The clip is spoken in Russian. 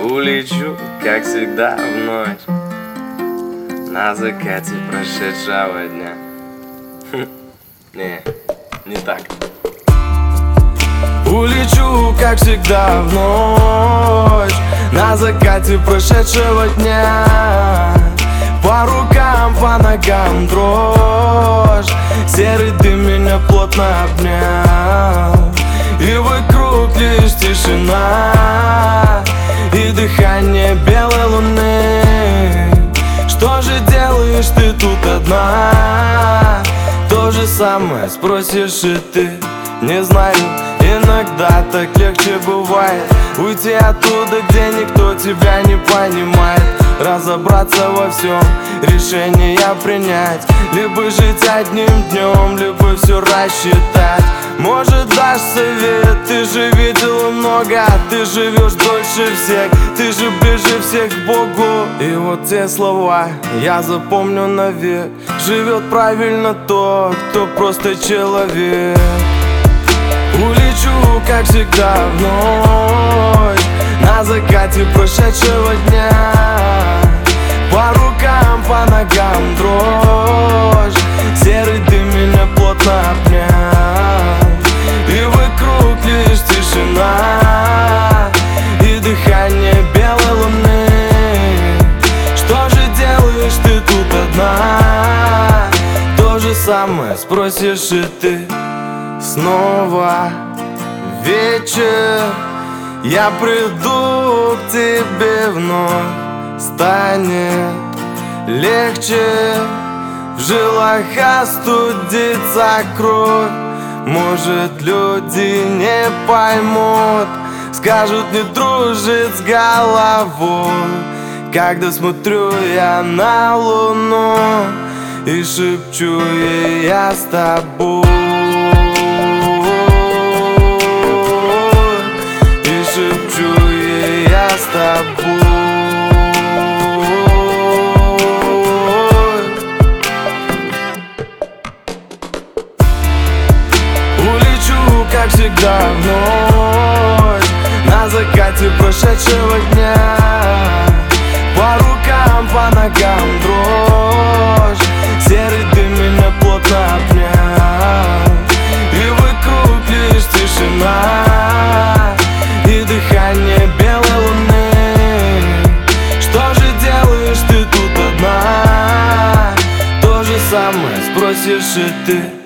Улечу, как всегда, в ночь на закате прошедшего дня. Не так. Улечу, как всегда, в ночь на закате прошедшего дня. По рукам, по ногам дрожь, серый дым меня плотно обнял, и вокруг лишь тишина и дыхание белой луны. Что же делаешь ты тут одна? То же самое спросишь и ты. Не знаю, иногда так легче бывает уйти оттуда, где никто тебя не понимает. Разобраться во всем, решение принять, либо жить одним днем, либо все рассчитать. Может, дашь совет, ты же видела много, ты живешь дольше всех, ты же ближе всех к Богу. И вот те слова я запомню навек: живет правильно тот, кто просто человек. Улечу, как всегда, в ночь на закате прошедшего дня. По рукам, по ногам дрожь, серый дым меня плотно обнял, и вокруг лишь тишина и дыхание белой луны. Что же делаешь ты тут одна? То же самое спросишь и ты. Снова вечер, я приду к тебе вновь. Станет легче, в жилах остудится кровь. Может, люди не поймут, скажут, не дружит с головой. Когда смотрю я на луну и шепчу ей: я с тобой. И шепчу ей: я с тобой. Улечу, как всегда, в ночь на закате прошедшего дня. По рукам, по ногам дрожь, серый дым меня плотно обнял, и вокруг лишь тишина и дыхание белой луны. Что же делаешь ты тут одна? То же самое спросишь и ты.